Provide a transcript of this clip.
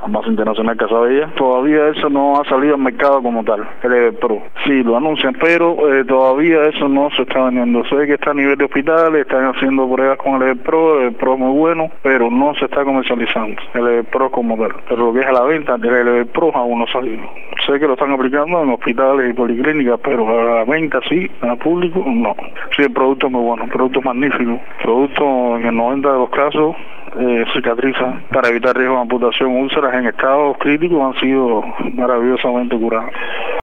Farmacia Internacional Casabella. Todavía eso no ha salido al mercado como tal, el Everpro. Sí, lo anuncian, pero todavía eso no se está vendiendo. Sé que está a nivel de hospitales, están haciendo pruebas con el Everpro es muy bueno, pero no se está comercializando el Everpro como tal. Pero lo que es a la venta del Everpro aún no ha salido. Sé que lo están aplicando en hospitales y policlínicas, pero a la venta sí, al público no. Sí, el producto es muy bueno, el producto es magnífico. El producto en el 90 de los casos cicatriza para evitar riesgo de amputación. Úlceras en estados críticos han sido maravillosamente curadas.